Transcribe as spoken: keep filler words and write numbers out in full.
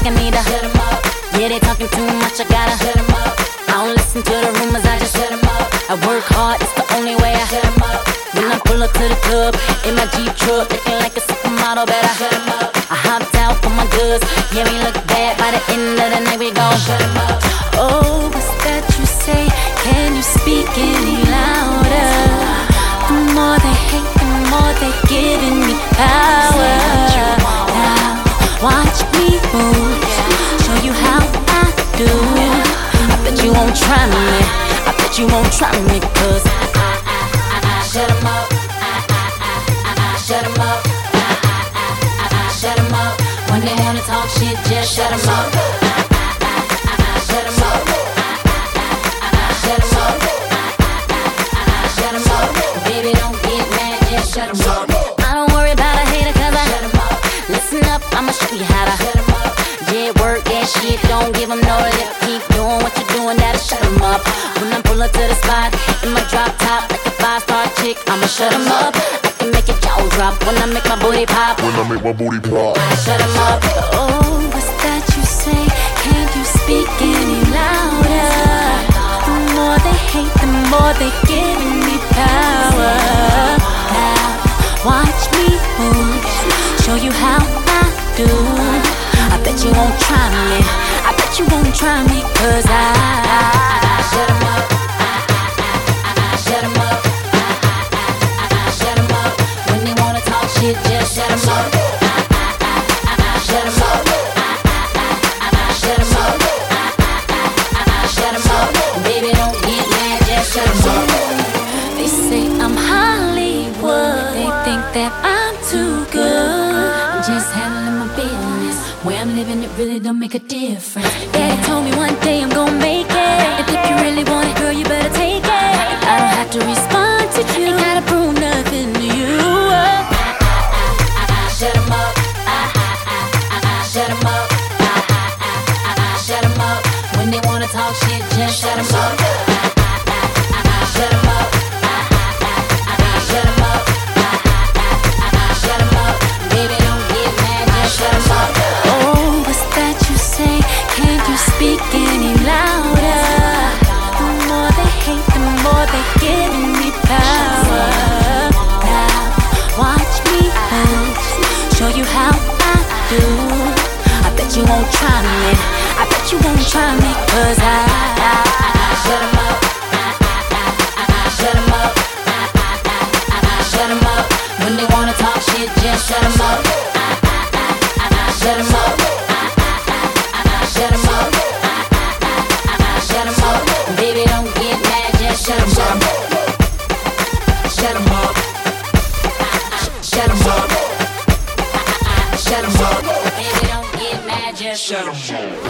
I need to shut 'em up. Yeah, they talking too much, I gotta shut 'em up. I don't listen to the rumors, I just shut 'em up. I work hard, it's the only way I shut 'em up. When I pull up to the club in my Jeep truck, looking like a supermodel, better shut 'em up. I hopped out for my goods, yeah, we look bad. By the end of the night, we gon' shut 'em up. Oh, what's that you say? Can you speak any louder? The more they hate, the more they giving me power. Now, watch me move, show you how I do. I bet you won't try me, I bet you won't try me, cause I, I, I, I, I shut 'em up. I, I, I, I, I shut 'em up. I, I, I, I, I shut 'em up. When they wanna talk shit, just shut 'em up. I, I, I, I, I shut 'em up. Shut 'em up. Shut 'em up. Baby, don't get mad, just shut 'em up. I don't worry about a hater, cause I shut 'em up. Listen up, I'ma show you how to shut 'em up. Yeah, work that shit, don't give 'em no lip. Keep doing what you're doing, that'll shut 'em up. When I pull up to the spot, in my drop top, like a five-star chick, I'ma shut 'em up. I can make your jaw drop, when I make my booty pop. When I make my booty pop, I shut 'em up. Oh, what's that you say? Can't you speak any louder? The more they hate, the more they giving me power. Now, watch me move, show you how I do. I bet you won't try me, I bet you won't try me, cause I, I, I shut 'em up. I, I, I, I shut 'em up. I, I, I, I shut 'em up. When they wanna talk shit, just shut 'em up. I, I, I, I, I shut 'em up. I, I, I, I shut 'em up. Shut 'em up, baby, don't get mad, just shut 'em up. They say I'm Hollywood, they think that I'm too good. I'm just handling my business, where I'm living it really don't make a difference. Daddy told me one day I'm gonna make it, and if you really want it, girl, you better take it. I don't have to respond to you, ain't gotta prove nothing to you. I, I, I, I, I shut 'em up. I, I, I, I, I shut 'em up. I, I, I, I, I shut 'em up. When they wanna talk shit, just shut 'em up. I, I, I, I, shut 'em up. I, I, I, I, shut 'em up. I, I, I, shut 'em up. Baby, don't get mad, just shut 'em up. Oh, what's that you say? Can't you speak any louder? The more they hate, the more they giving me power. Now, watch me move, show you how I do. I bet you won't try me, I bet you won't try me, cause I, I, I shut 'em up. I, I, I, I shut 'em up. I, I, I, I shut 'em up. When they wanna talk shit, just shut 'em up. I, I, I, I shut 'em up. I, I, I, shut 'em up. I, I, I, shut 'em up. Baby, don't get mad, just shut 'em up. Shut 'em up. Shut 'em up. Shut 'em up. Baby, don't get mad, just shut 'em up.